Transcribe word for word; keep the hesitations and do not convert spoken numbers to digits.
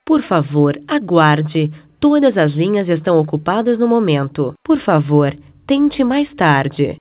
Por favor, aguarde. Todas as linhas estão ocupadas no momento. Por favor, tente mais tarde.